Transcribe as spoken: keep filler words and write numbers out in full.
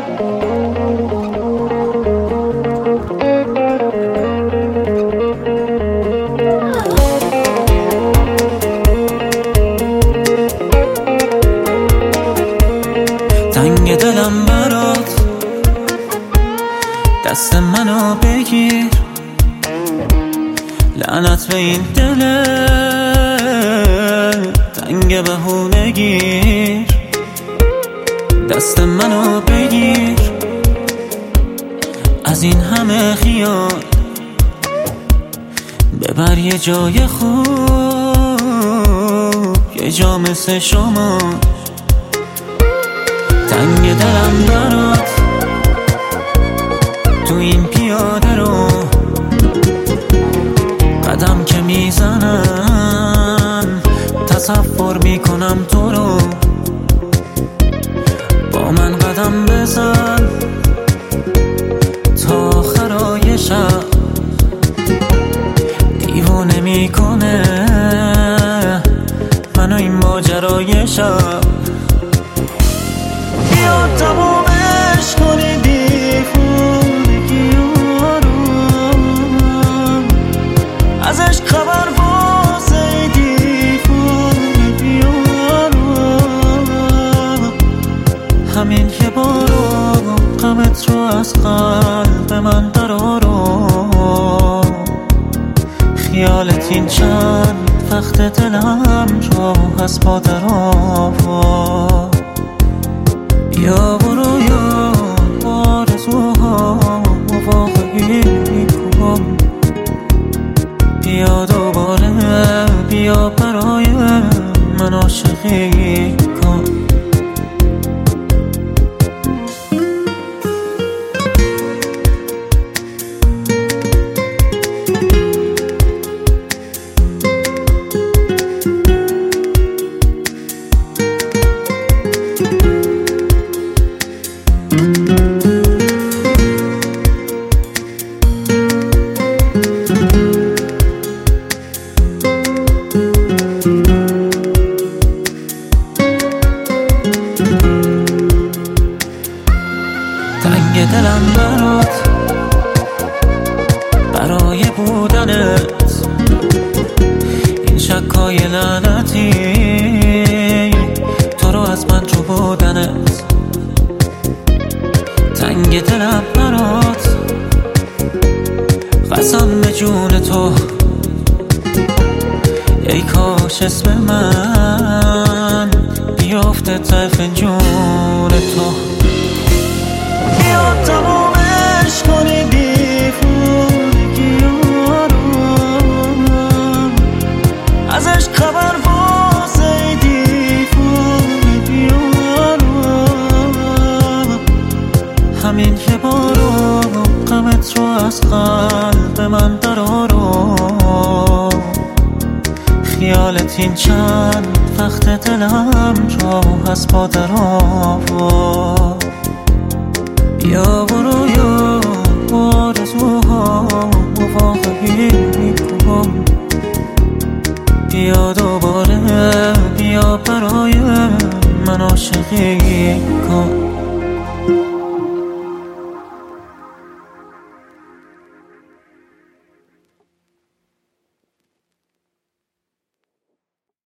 تنگ دلم برات، دست منو بگیر، لعنت به این دل تنگ بهونگیر. دست منو بگیر، از این همه خیال ببر یه جای خوب، یه جا مثل شما. تنگ دلم برات، تو این پیاده رو قدم که میزنم تصور میکنم تو رو. با من قدم بزن تا آخرای شب، دیوانه میکنه منو این ماجرای شب. بیا تمومش کنی دیوونگی رو، ازش خبر واسه دیوونگی رو. همین یه بارو غمت رو از قلب من درارو، خیالت این چند وقت دلم رو از پا درآور. بیا برو یا آرزوها واقعی کن، بیا دوباره، بیا برای من عاشقی کن. تنگ دلم برات، برای بودنت این شکای لعنتی، تو رو از من جو بودنت. تنگ دلم برات، قسم به جون تو، ای کاش اسم من بیافته ته فنجون تو. بیا تمومش کنی دیوونگی رو، ازش خبر واسه دیوونگی رو. همین یه بارو غمت رو از قلب من درارو، خیالت این چند وقت دلم رو از پا درآور. بیا برو یا آرزوها واقعی کن، بیا دوباره، بیا برای من عاشقی کن.